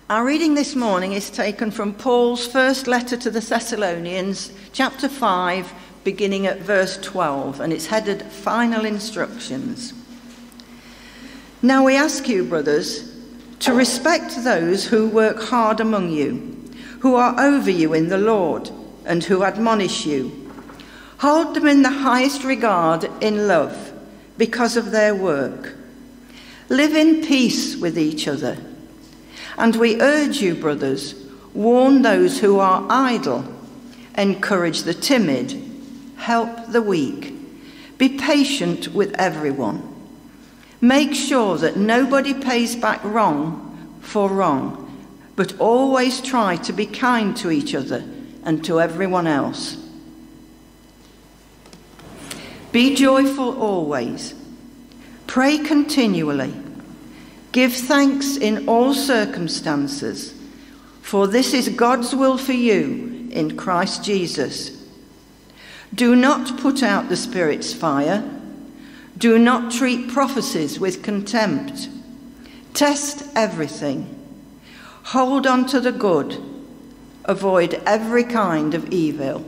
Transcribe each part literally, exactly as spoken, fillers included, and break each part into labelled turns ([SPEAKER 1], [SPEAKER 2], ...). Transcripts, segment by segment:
[SPEAKER 1] Our reading this morning is taken from Paul's first letter to the Thessalonians, chapter five, beginning at verse twelve, and it's headed Final Instructions. Now we ask you, brothers, to respect those who work hard among you, who are over you in the Lord, and who admonish you. Hold them in the highest regard in love because of their work. Live in peace with each other. And we urge you, brothers, warn those who are idle, encourage the timid, help the weak, be patient with everyone. Make sure that nobody pays back wrong for wrong, but always try to be kind to each other and to everyone else. Be joyful always. Pray continually. Give thanks in all circumstances, for this is God's will for you in Christ Jesus. Do not put out the Spirit's fire. Do not treat prophecies with contempt. Test everything. Hold on to the good. Avoid every kind of evil.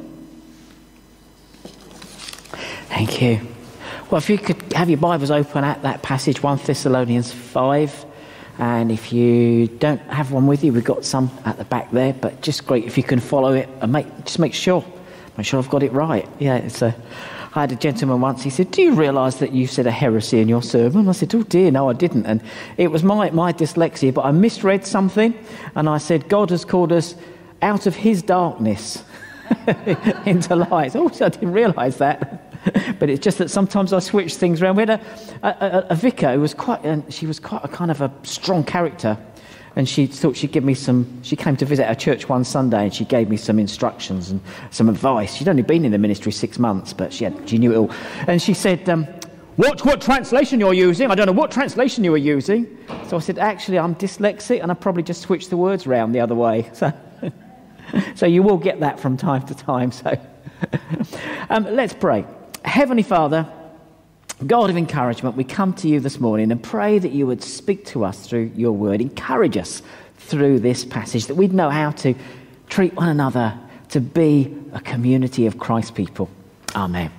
[SPEAKER 2] Thank you. Well, if you could have your Bibles open at that passage, First Thessalonians five. And if you don't have one with you, we've got some at the back there. But just great if you can follow it and make just make sure, make sure I've got it right. Yeah, it's a. I had a gentleman once, he said, do you realise that you said a heresy in your sermon? I said, oh dear, no, I didn't. And it was my, my dyslexia, but I misread something. And I said, God has called us out of his darkness into light. Oh, I didn't realise that. But it's just that sometimes I switch things around. We had a, a, a vicar who was quite, uh, she was quite a kind of a strong character. And she thought she'd give me some, she came to visit our church one Sunday and she gave me some instructions and some advice. She'd only been in the ministry six months, but she had, she knew it all. And she said, um, watch what translation you're using. I don't know what translation you were using. So I said, actually, I'm dyslexic and I probably just switched the words around the other way. So, so you will get that from time to time. So um, let's pray. Heavenly Father, God of encouragement, we come to you this morning and pray that you would speak to us through your word. Encourage us through this passage, that we'd know how to treat one another, to be a community of Christ people. Amen.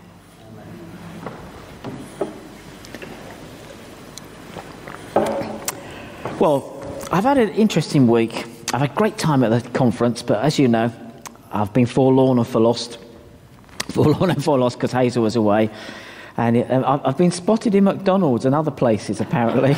[SPEAKER 2] Well, I've had an interesting week. I've had a great time at the conference, but as you know, I've been forlorn and for lost. Forlorn and for lost because Hazel was away. And it, uh, I've been spotted in McDonald's and other places, apparently.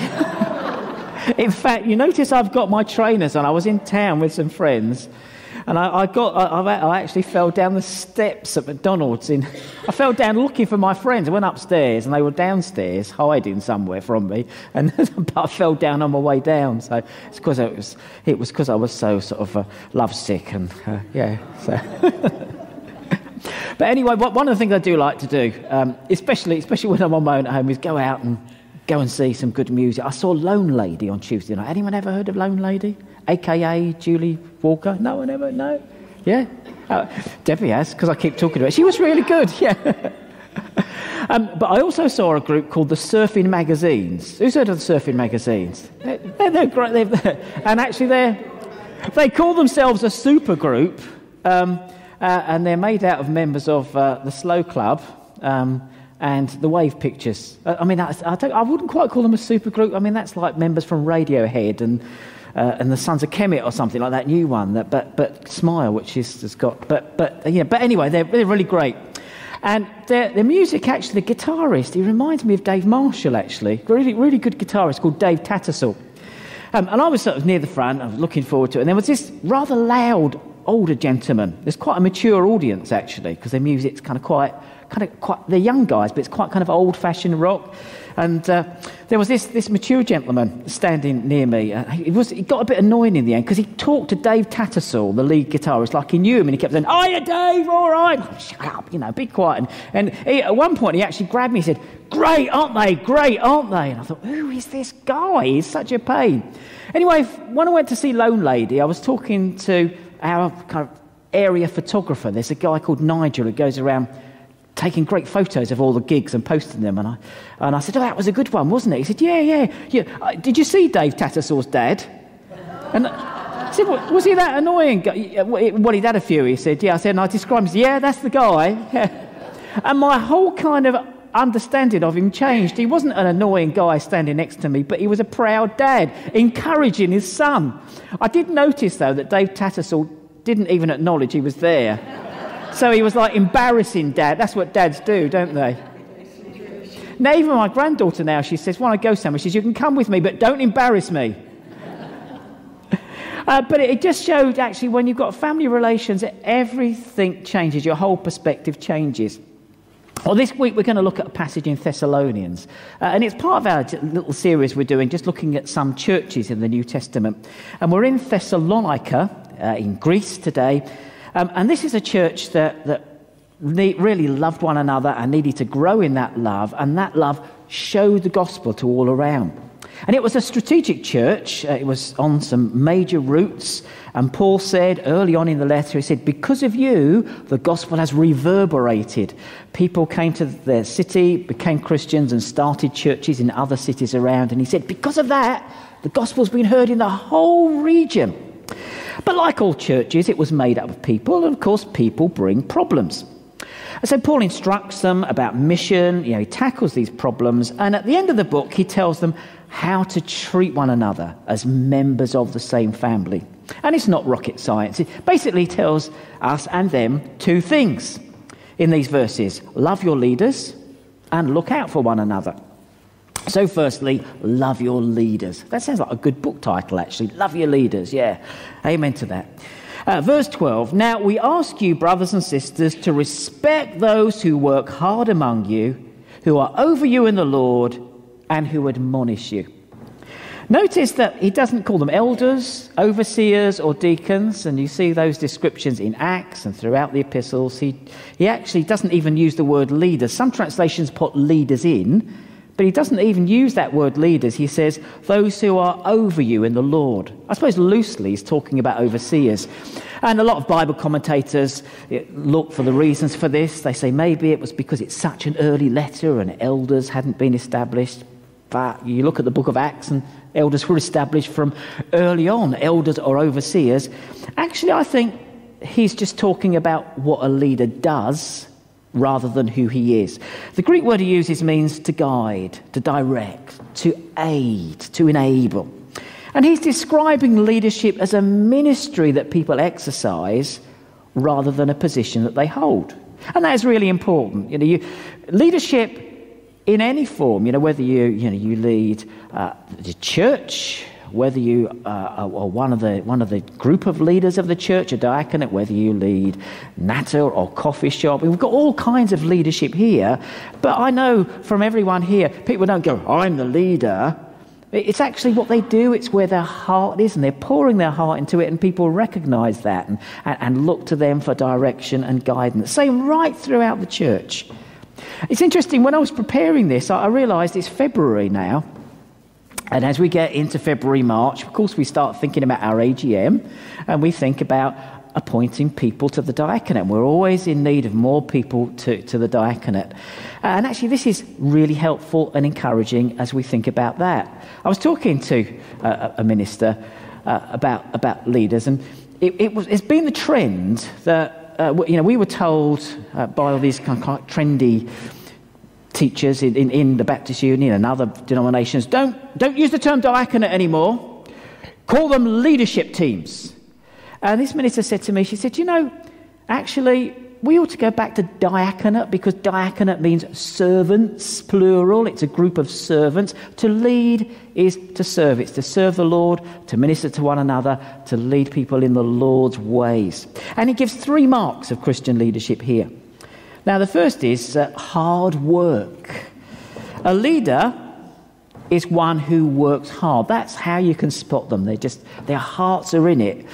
[SPEAKER 2] In fact, you notice I've got my trainers on. I was in town with some friends, and I, I got. I, I actually fell down the steps at McDonald's. In, I fell down looking for my friends. I went upstairs, and they were downstairs hiding somewhere from me. And but I fell down on my way down. So it's because it was. It was because I was so sort of uh, lovesick, and uh, yeah. So. But anyway, one of the things I do like to do, um, especially especially when I'm on my own at home, is go out and go and see some good music. I saw Lone Lady on Tuesday night. Anyone ever heard of Lone Lady? A K A Julie Walker? No one ever? No? Yeah? Uh, Debbie has, because I keep talking to her. She was really good, yeah. um, but I also saw a group called the Surfing Magazines. Who's heard of the Surfing Magazines? They're, they're, they're great. They're, and actually, they they call themselves a super group. Um, Uh, and they're made out of members of uh, the Slow Club um, and the Wave Pictures. Uh, I mean, I, I, don't, I wouldn't quite call them a super group. I mean, that's like members from Radiohead and uh, and the Sons of Kemet or something like that new one. That, but but Smile, which is has got. But but yeah. But anyway, they're they're really great. And their their music, actually, the guitarist, he reminds me of Dave Marshall. Actually, really really good guitarist called Dave Tattersall. Um, and I was sort of near the front. I was looking forward to it. And there was this rather loud older gentleman. There's quite a mature audience actually, because their music's kind of quite, kind of quite. They're young guys, but it's quite kind of old-fashioned rock. And uh, there was this this mature gentleman standing near me. Uh, it was it got a bit annoying in the end because he talked to Dave Tattersall, the lead guitarist, like he knew him, and he kept saying, "Hiya, Dave, all right." Oh, shut up, you know, be quiet. And, and he, at one point, he actually grabbed me and said, "Great, aren't they? Great, aren't they?" And I thought, who is this guy? He's such a pain. Anyway, when I went to see Lone Lady, I was talking to our kind of area photographer. There's a guy called Nigel who goes around taking great photos of all the gigs and posting them. And I and I said, "Oh, that was a good one, wasn't it?" He said, "Yeah, yeah, yeah. Uh, did you see Dave Tattersall's dad?" And I said, well, was he that annoying? Well, he'd had a few, he said. Yeah, I said, and I described him, yeah, that's the guy. Yeah. And my whole kind of understanding of him changed. He wasn't an annoying guy standing next to me, but he was a proud dad, encouraging his son. I did notice, though, that Dave Tattersall didn't even acknowledge he was there. So he was like embarrassing dad. That's what dads do, don't they? Now, even my granddaughter now, she says, when I go somewhere, she says, you can come with me, but don't embarrass me. Uh, but it, it just showed, actually, when you've got family relations, everything changes. Your whole perspective changes. Well, this week we're going to look at a passage in Thessalonians. Uh, and it's part of our little series we're doing, just looking at some churches in the New Testament. And we're in Thessalonica, uh, in Greece today. Um, and this is a church that, that ne- really loved one another and needed to grow in that love. And that love showed the gospel to all around. And it was a strategic church. Uh, it was on some major routes. And Paul said early on in the letter, he said, because of you, the gospel has reverberated. People came to their city, became Christians, and started churches in other cities around. And he said, because of that, the gospel's been heard in the whole region. But like all churches, it was made up of people. And of course, people bring problems. And so Paul instructs them about mission. You know, he tackles these problems. And at the end of the book, he tells them how to treat one another as members of the same family. And it's not rocket science. It basically tells us and them two things in these verses. Love your leaders and look out for one another. So firstly, love your leaders. That sounds like a good book title, actually. Love your leaders, yeah. Amen to that. Uh, verse twelve, now we ask you, brothers and sisters, to respect those who work hard among you, who are over you in the Lord, and who admonish you. Notice that he doesn't call them elders, overseers, or deacons, and you see those descriptions in Acts and throughout the epistles. He, he actually doesn't even use the word leaders. Some translations put leaders in, but he doesn't even use that word leaders. He says, those who are over you in the Lord. I suppose loosely he's talking about overseers. And a lot of Bible commentators look for the reasons for this. They say maybe it was because it's such an early letter and elders hadn't been established. But you look at the book of Acts and elders were established from early on, elders or overseers. Actually, I think he's just talking about what a leader does rather than who he is. The Greek word he uses means to guide, to direct, to aid, to enable. And he's describing leadership as a ministry that people exercise rather than a position that they hold. And that is really important. You know, you, leadership in any form, you know, whether you, you know, you lead uh, the church, whether you uh, are one of the one of the group of leaders of the church, a diaconate, whether you lead natter or coffee shop. We've got all kinds of leadership here. But I know from everyone here, people don't go, I'm the leader. It's actually what they do. It's where their heart is, and they're pouring their heart into it, and people recognise that and, and, and look to them for direction and guidance. Same right throughout the church. It's interesting, when I was preparing this, I, I realised it's February now. And as we get into February, March, of course, we start thinking about our A G M, and we think about appointing people to the diaconate. We're always in need of more people to, to the diaconate. And actually, this is really helpful and encouraging as we think about that. I was talking to a, a minister uh, about about leaders, and it, it was, it's been the trend that, uh, you know, we were told uh, by all these kind of trendy teachers in, in, in the Baptist Union and other denominations, don't, don't use the term diaconate anymore. Call them leadership teams. And this minister said to me, she said, you know, actually, we ought to go back to diaconate, because diaconate means servants, plural. It's a group of servants. To lead is to serve. It's to serve the Lord, to minister to one another, to lead people in the Lord's ways. And he gives three marks of Christian leadership here. Now, the first is uh, hard work. A leader is one who works hard. That's how you can spot them. They just, their hearts are in it.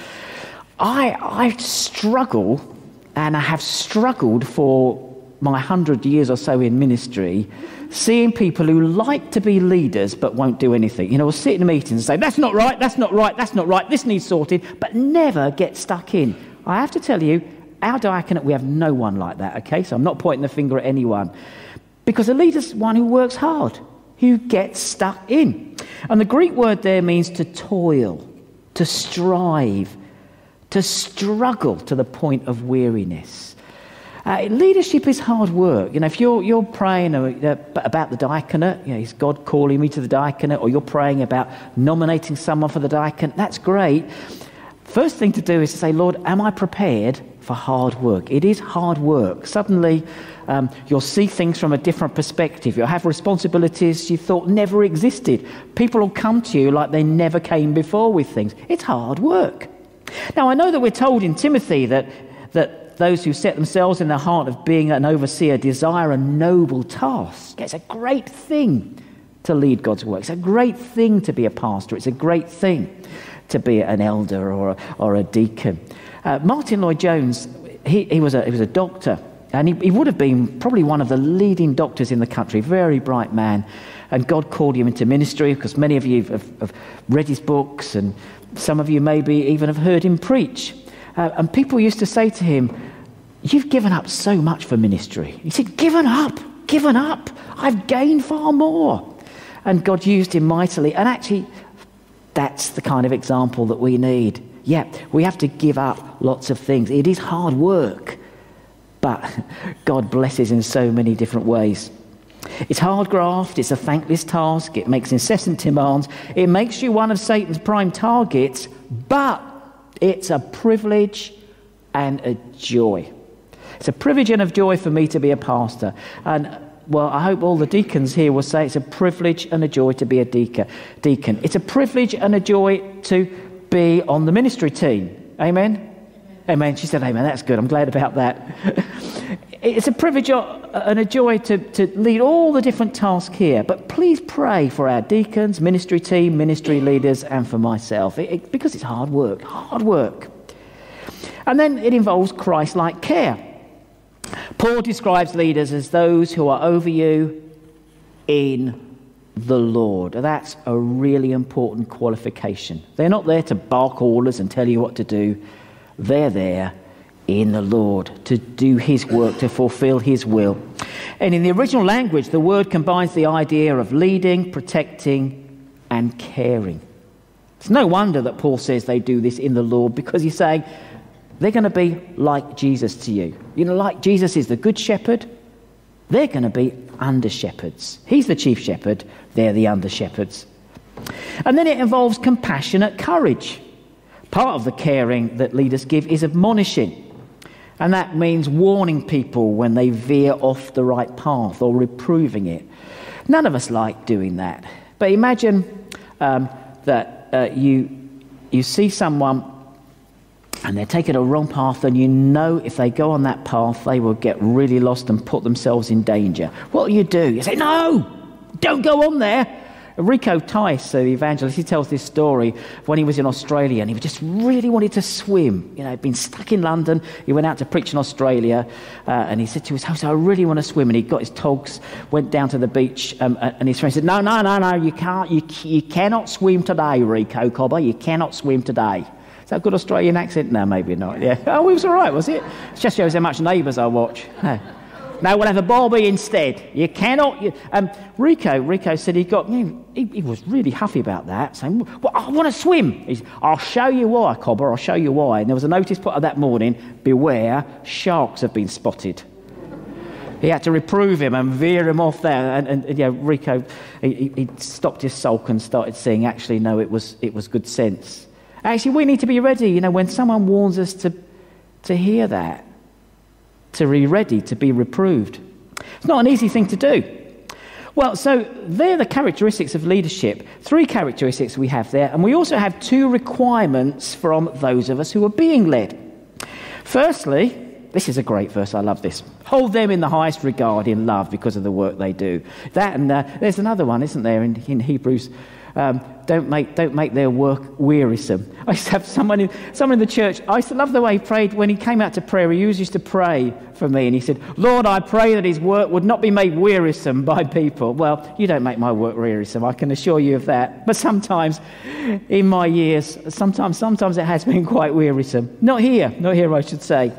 [SPEAKER 2] I, I struggle, and I have struggled for my hundred years or so in ministry, seeing people who like to be leaders but won't do anything. You know, will sit in meetings and say, that's not right, that's not right, that's not right, this needs sorted, but never get stuck in. I have to tell you, our diaconate, we have no one like that, okay? So I'm not pointing the finger at anyone. Because a leader's one who works hard, who gets stuck in. And the Greek word there means to toil. to strive, to struggle to the point of weariness. Uh, leadership is hard work. You know, if you're you're praying about the diaconate, you know, is God calling me to the diaconate, or you're praying about nominating someone for the diaconate, that's great. First thing to do is to say, Lord, am I prepared for hard work? It is hard work. Suddenly, um, you'll see things from a different perspective. You'll have responsibilities you thought never existed. People will come to you like they never came before with things. It's hard work. Now, I know that we're told in Timothy that that those who set themselves in the heart of being an overseer desire a noble task. It's a great thing to lead God's work. It's a great thing to be a pastor. It's a great thing to be an elder or a, or a deacon. Uh, Martin Lloyd-Jones, he, he was a he was a doctor, and he, he would have been probably one of the leading doctors in the country. Very bright man, and God called him into ministry, because many of you have, have read his books, and some of you maybe even have heard him preach. Uh, and people used to say to him, "You've given up so much for ministry." He said, "Given up, given up. I've gained far more." And God used him mightily. And actually, that's the kind of example that we need. Yeah, we have to give up lots of things. It is hard work, but God blesses in so many different ways. It's hard graft, it's a thankless task, it makes incessant demands, it makes you one of Satan's prime targets, but it's a privilege and a joy. It's a privilege and a joy for me to be a pastor. And, well, I hope all the deacons here will say it's a privilege and a joy to be a deacon. It's a privilege and a joy to be on the ministry team. Amen? Amen. Amen. She said, amen. That's good. I'm glad about that. It's a privilege and a joy to, to lead all the different tasks here. But please pray for our deacons, ministry team, ministry leaders, and for myself. It, it, because it's hard work. Hard work. And then it involves Christ-like care. Paul describes leaders as those who are over you in the Lord. That's a really important qualification. They're not there to bark orders and tell you what to do. They're there in the Lord to do his work, to fulfill his will. And in the original language, the word combines the idea of leading, protecting, and caring. It's no wonder that Paul says they do this in the Lord, because he's saying they're going to be like Jesus to you. You know, like Jesus is the good shepherd, they're going to be under shepherds. He's the chief shepherd, they're the under shepherds. And then it involves compassionate courage. Part of the caring that leaders give is admonishing. And that means warning people when they veer off the right path, or reproving it. None of us like doing that. But imagine um, that uh, you you see someone and they're taking a wrong path, and you know if they go on that path, they will get really lost and put themselves in danger. What do you do? You say, no, don't go on there. Rico Tice, the evangelist, he tells this story when he was in Australia, and he just really wanted to swim. You know, he'd been stuck in London. He went out to preach in Australia, uh, and he said to his host, I really want to swim. And he got his togs, went down to the beach, um, and his friend said, no, no, no, no, you can't, you, you cannot swim today, Rico Cobber. You cannot swim today. Is that a good Australian accent? No, maybe not. Yeah. Oh, it was all right, was it? It just shows how much Neighbours I watch. No, we'll have a bobby instead. You cannot. You, um, Rico, Rico said he got. He, he was really huffy about that, saying, "Well, I want to swim." He said, I'll show you why, Cobber. I'll show you why. And there was a notice put up that morning: "Beware, sharks have been spotted." He had to reprove him and veer him off there. And, and, and yeah, Rico, he, he stopped his sulk and started saying, "Actually, no, it was it was good sense." Actually, we need to be ready. You know, when someone warns us to to hear that, to be ready to be reproved. It's not an easy thing to do. Well, so they're the characteristics of leadership. Three characteristics we have there, and we also have two requirements from those of us who are being led. Firstly, this is a great verse, I love this. Hold them in the highest regard in love because of the work they do. That, and uh, there's another one, isn't there, in, in Hebrews. Um, don't make don't make their work wearisome. I used to have someone in, someone in the church. I used to love the way he prayed. When he came out to prayer, he always used to pray for me. And he said, Lord, I pray that his work would not be made wearisome by people. Well, you don't make my work wearisome, I can assure you of that. But sometimes, in my years, sometimes, sometimes it has been quite wearisome. Not here, not here, I should say.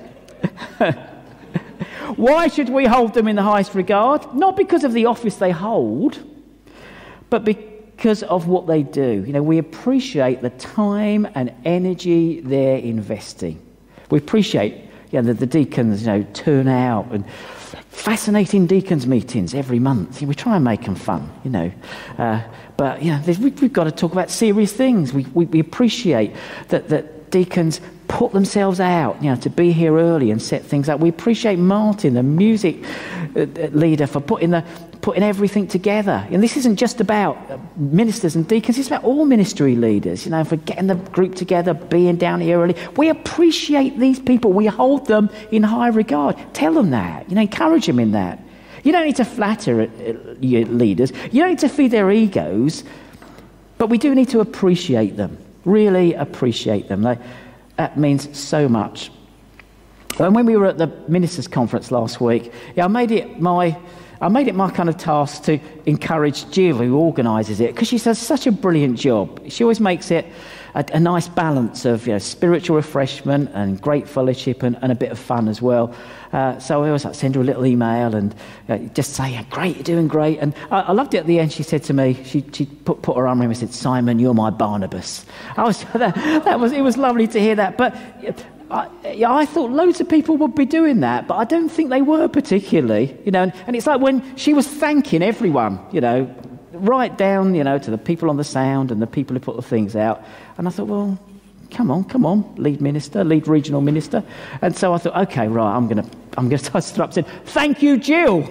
[SPEAKER 2] Why should we hold them in the highest regard? Not because of the office they hold, but because because of what they do. You know, we appreciate the time and energy they're investing. We appreciate, you know, that the deacons, you know, turn out, and fascinating deacons meetings every month. We try and make them fun, you know. Uh, but, you know, we, we've got to talk about serious things. We, we, we appreciate that, that deacons put themselves out, you know, to be here early and set things up. We appreciate Martin, the music leader, for putting the putting everything together. And this isn't just about ministers and deacons, it's about all ministry leaders, you know, for getting the group together, being down here early. We appreciate these people. We hold them in high regard. Tell them that, you know, encourage them in that. You don't need to flatter your leaders. You don't need to feed their egos, but we do need to appreciate them, really appreciate them. Like, that means so much. And when we were at the ministers' conference last week, yeah, I made it my I made it my kind of task to encourage Jill, who organises it, because she does such a brilliant job. She always makes it a, a nice balance of, you know, spiritual refreshment and great fellowship and, and a bit of fun as well. Uh, so I always like, send her a little email and uh, just say, yeah, great, you're doing great. And I, I loved it at the end. She said to me, she, she put, put her arm around me and said, Simon, you're my Barnabas. I was that, that was it was lovely to hear that. But I, yeah, I thought loads of people would be doing that, but I don't think they were particularly, you know. And, and it's like when she was thanking everyone, you know, right down, you know, to the people on the sound and the people who put the things out. And I thought, well, come on, come on, lead minister, lead regional minister. And so I thought, okay, right, I'm going to, I'm going to start up saying, thank you, Jill.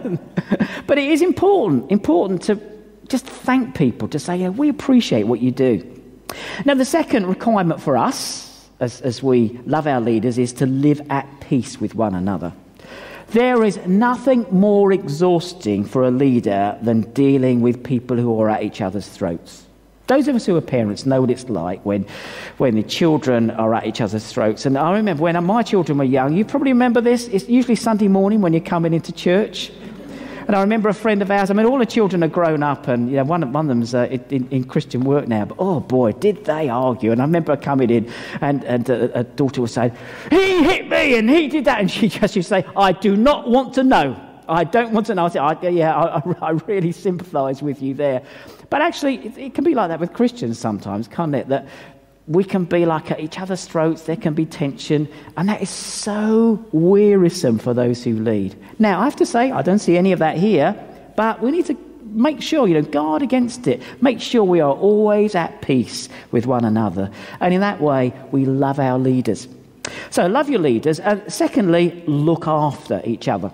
[SPEAKER 2] But it is important, important to just thank people, to say, yeah, we appreciate what you do. Now, the second requirement for us, As, as we love our leaders, is to live at peace with one another. There is nothing more exhausting for a leader than dealing with people who are at each other's throats. Those of us who are parents know what it's like when, when the children are at each other's throats. And I remember when my children were young, you probably remember this, it's usually Sunday morning when you're coming into church. And I remember a friend of ours, I mean, all the children are grown up, and, you know, one, one of them's uh, in, in Christian work now, but oh boy, did they argue. And I remember coming in, and, and a, a daughter was saying, he hit me, and he did that. And she just used to say, I do not want to know. I don't want to know. I said, I, yeah, I, I really sympathise with you there. But actually, it, it can be like that with Christians sometimes, can't it? That we can be like at each other's throats, there can be tension, and that is so wearisome for those who lead. Now, I have to say, I don't see any of that here, but we need to make sure, you know, guard against it. Make sure we are always at peace with one another. And in that way, we love our leaders. So, love your leaders. And secondly, look after each other.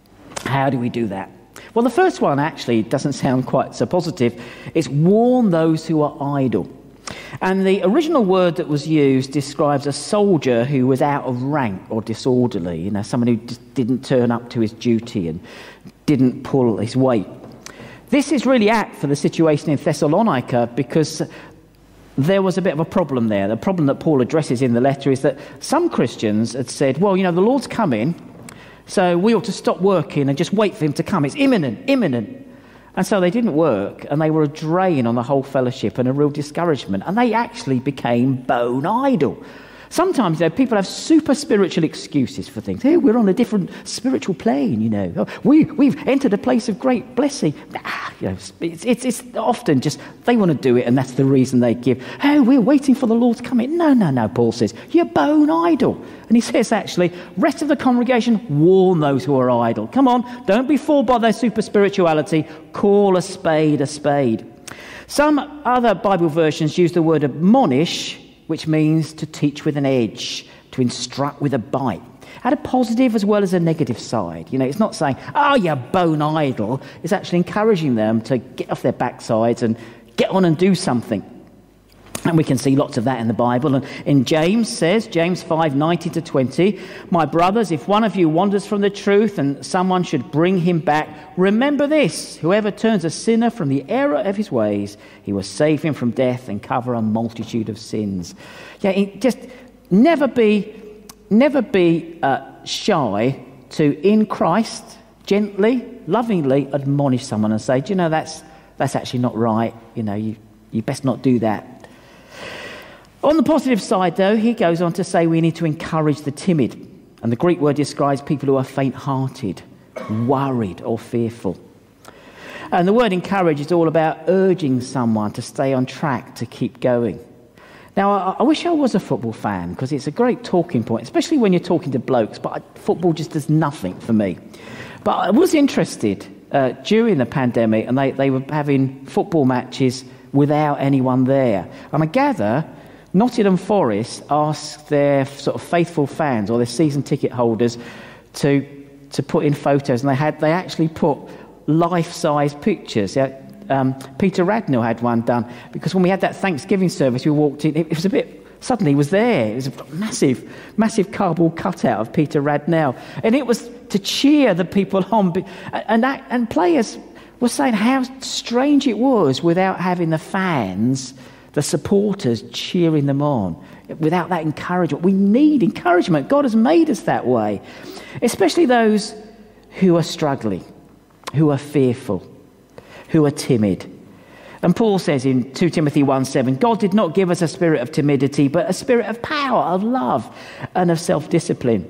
[SPEAKER 2] How do we do that? Well, the first one actually doesn't sound quite so positive. It's warn those who are idle. And the original word that was used describes a soldier who was out of rank or disorderly, you know, someone who just didn't turn up to his duty and didn't pull his weight. This is really apt for the situation in Thessalonica, because there was a bit of a problem there. The problem that Paul addresses in the letter is that some Christians had said, well, you know, the Lord's coming, so we ought to stop working and just wait for him to come. It's imminent, imminent. And so they didn't work, and they were a drain on the whole fellowship and a real discouragement. And they actually became bone idle. Sometimes, you know, people have super spiritual excuses for things. Hey, we're on a different spiritual plane, you know. Oh, we, we've entered a place of great blessing. Ah, you know, it's, it's, it's often just they want to do it, and that's the reason they give. Oh, we're waiting for the Lord's coming. No, no, no, Paul says, you're bone idle. And he says, actually, rest of the congregation, warn those who are idle. Come on, don't be fooled by their super spirituality. Call a spade a spade. Some other Bible versions use the word admonish, which means to teach with an edge, to instruct with a bite. Had a positive as well as a negative side. You know, it's not saying, oh, you're bone idle. It's actually encouraging them to get off their backsides and get on and do something. And we can see lots of that in the Bible. And in James says, James five, nineteen to twenty, my brothers, if one of you wanders from the truth and someone should bring him back, remember this, whoever turns a sinner from the error of his ways, he will save him from death and cover a multitude of sins. Yeah, just never be, never be uh, shy to, in Christ, gently, lovingly admonish someone and say, do you know, that's that's actually not right. You know, you, you best not do that. On the positive side, though, he goes on to say we need to encourage the timid. And the Greek word describes people who are faint-hearted, worried or fearful. And the word encourage is all about urging someone to stay on track, to keep going. Now, I, I wish I was a football fan, because it's a great talking point, especially when you're talking to blokes, but I, football just does nothing for me. But I was interested uh, during the pandemic, and they, they were having football matches without anyone there. And I gather Nottingham Forest asked their sort of faithful fans or their season ticket holders to to put in photos, and they had they actually put life-size pictures. Yeah, um, Peter Radnell had one done, because when we had that Thanksgiving service, we walked in, it, it was a bit, suddenly he was there. It was a massive, massive cardboard cutout of Peter Radnell, and it was to cheer the people on. And that, and players were saying how strange it was without having the fans, the supporters cheering them on, without that encouragement. We need encouragement. God has made us that way, especially those who are struggling, who are fearful, who are timid. And Paul says in Second Timothy one seven, God did not give us a spirit of timidity, but a spirit of power, of love, and of self-discipline.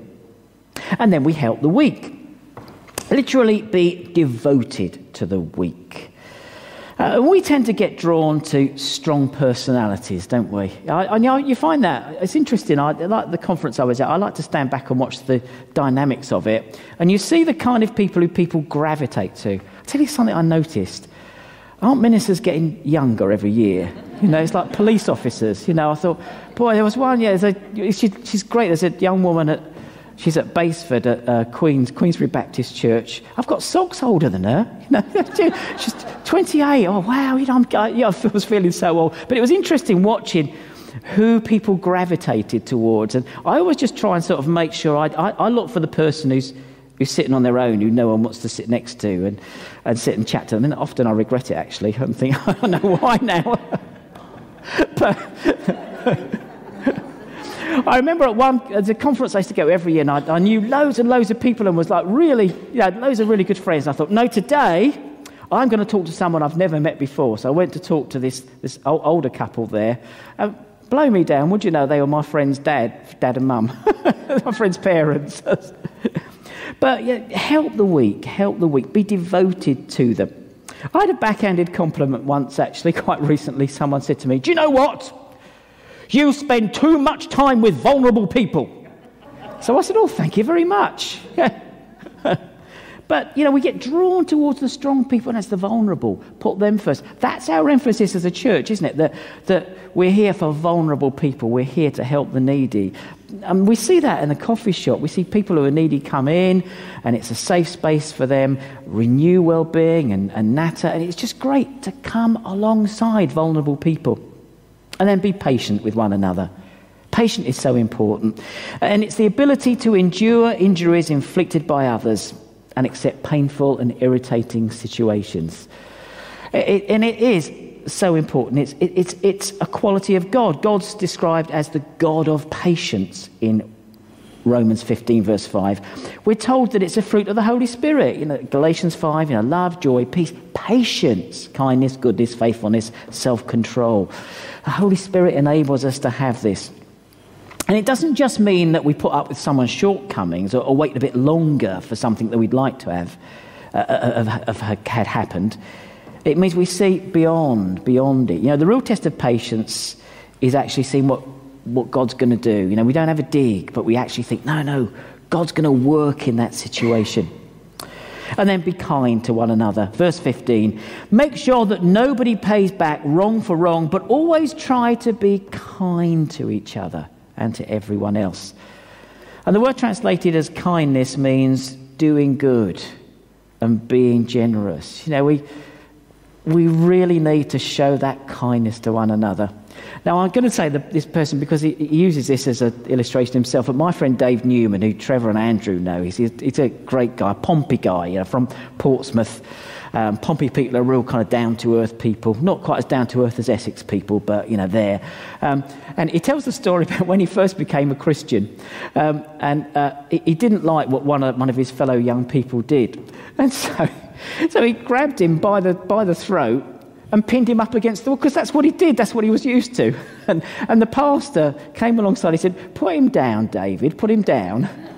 [SPEAKER 2] And then we help the weak. Literally, be devoted to the weak. Uh, we tend to get drawn to strong personalities, don't we? I, I know you find that it's interesting. I like the conference I was at. I like to stand back and watch the dynamics of it, and you see the kind of people who people gravitate to. I'll tell you something I noticed. Aren't ministers getting younger every year? You know, it's like police officers. You know, I thought, boy, there was one. Yeah, there's a, she, she's great. There's a young woman at. She's at Baseford at uh, Queens, Queensbury Baptist Church. I've got socks older than her. You know, she's twenty-eight. Oh, wow. You know, I'm, I, yeah, I was feeling so old. But it was interesting watching who people gravitated towards. And I always just try and sort of make sure I, I, I look for the person who's who's sitting on their own, who no one wants to sit next to and, and sit and chat to them. And often I regret it, actually. I'm thinking, I don't know why now. But... I remember at one, at the conference I used to go every year, and I, I knew loads and loads of people and was like really, you know, loads of really good friends. And I thought, no, today I'm going to talk to someone I've never met before. So I went to talk to this this older couple there. And blow me down, would you know, they were my friend's dad, dad and mum, my friend's parents. But yeah, help the weak, help the weak, be devoted to them. I had a backhanded compliment once, actually, quite recently. Someone said to me, do you know what? You spend too much time with vulnerable people. So I said, oh, thank you very much. But, you know, we get drawn towards the strong people, and as the vulnerable, put them first. That's our emphasis as a church, isn't it? That, that we're here for vulnerable people. We're here to help the needy. And we see that in the coffee shop. We see people who are needy come in, and it's a safe space for them. Renew Wellbeing and, and Natta. And it's just great to come alongside vulnerable people. And then be patient with one another. Patience is so important. And it's the ability to endure injuries inflicted by others and accept painful and irritating situations. It, and it is so important. It's, it, it's, it's a quality of God. God's described as the God of patience in Romans fifteen, verse five. We're told that it's a fruit of the Holy Spirit. You know, Galatians five, you know, love, joy, peace, patience, kindness, goodness, faithfulness, self-control. The Holy Spirit enables us to have this. And it doesn't just mean that we put up with someone's shortcomings or, or wait a bit longer for something that we'd like to have, uh, have, have had happened. It means we see beyond, beyond it. You know, the real test of patience is actually seeing what what God's going to do. You know, we don't have a dig, but we actually think, no, no, God's going to work in that situation. And then be kind to one another. Verse fifteen, make sure that nobody pays back wrong for wrong, but always try to be kind to each other and to everyone else. And the word translated as kindness means doing good and being generous. You know, we we really need to show that kindness to one another. Now, I'm going to say that this person, because he, he uses this as an illustration himself, but my friend Dave Newman, who Trevor and Andrew know, he's, he's a great guy, Pompey guy, you know, from Portsmouth. Um, Pompey people are real kind of down-to-earth people, not quite as down-to-earth as Essex people, but, you know, there. Um, and he tells the story about when he first became a Christian, um, and uh, he, he didn't like what one of, one of his fellow young people did. And so, so he grabbed him by the by the throat and pinned him up against the wall, because that's what he did, that's what he was used to. And, and the pastor came alongside, he said, put him down, David, put him down.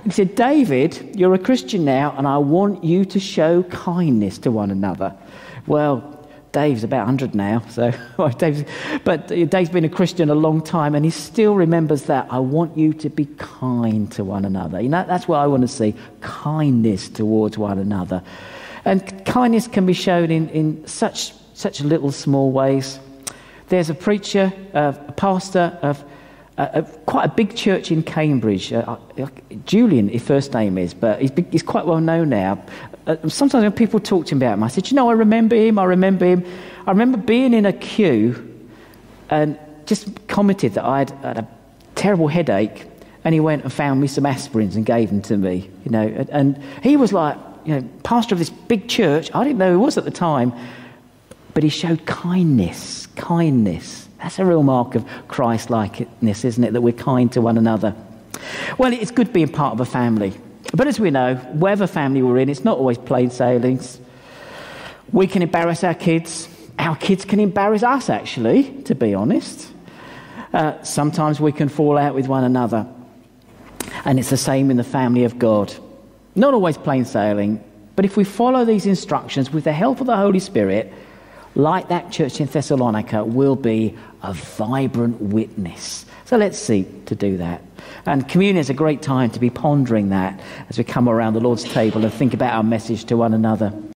[SPEAKER 2] He said, David, you're a Christian now, and I want you to show kindness to one another. Well, Dave's about one hundred now, so Dave's, but Dave's been a Christian a long time, and he still remembers that. I want you to be kind to one another. You know, that's what I want to see, kindness towards one another. And kindness can be shown in, in such such little small ways. There's a preacher, uh, a pastor of uh, a, quite a big church in Cambridge. Uh, uh, Julian, his first name is, but he's, big, he's quite well known now. Uh, sometimes when people talk to him about him, I said, you know, I remember him, I remember him. I remember being in a queue and just commented that I had, had a terrible headache, and he went and found me some aspirins and gave them to me, you know. And, and he was like, you know, pastor of this big church. I didn't know who he was at the time, but he showed kindness, kindness. That's a real mark of Christ-likeness, isn't it, that we're kind to one another. Well, it's good being part of a family. But as we know, whatever family we're in, it's not always plain sailings. We can embarrass our kids. Our kids can embarrass us, actually, to be honest. Uh, sometimes we can fall out with one another. And it's the same in the family of God. Not always plain sailing, but if we follow these instructions with the help of the Holy Spirit, like that church in Thessalonica, we'll be a vibrant witness. So let's seek to do that. And communion is a great time to be pondering that as we come around the Lord's table and think about our message to one another.